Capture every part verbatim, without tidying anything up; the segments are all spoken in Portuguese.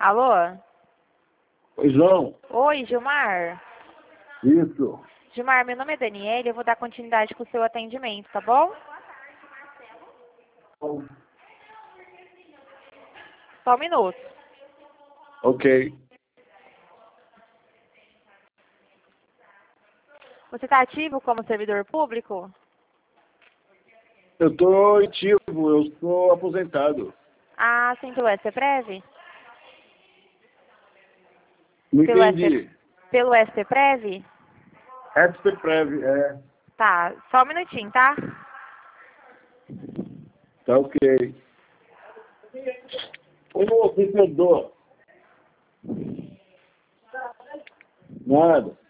Alô? Oi, João. Oi, Gilmar. Isso. Gilmar, meu nome é Daniela e eu vou dar continuidade com o seu atendimento, tá bom? Bom. Só um minuto. Ok. Você está ativo como servidor público? Eu estou ativo, eu estou aposentado. Ah, sim, pelo STPrev? Não Pelo, entendi. ST... pelo STPrev? STPrev, é. Tá, só um minutinho, tá? Tá ok. Como você perdoa? Nada.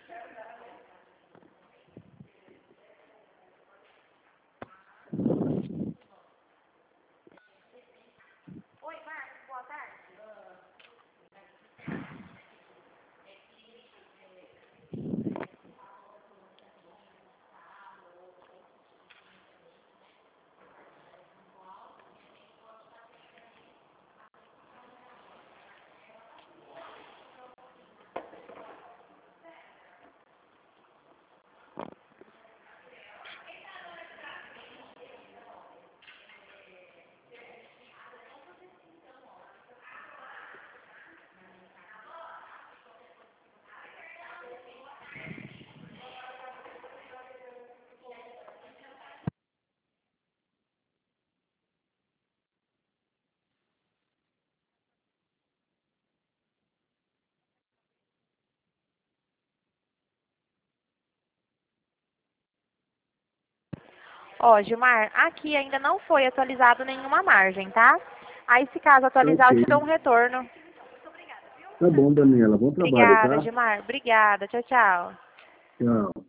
Ó, Gilmar, aqui ainda não foi atualizado nenhuma margem, tá? Aí, se caso Tá atualizar, eu ok. te dou um retorno. Tá bom, Daniela. Bom trabalho, Obrigada, tá? Gilmar. Obrigada. Tchau, tchau. Tchau.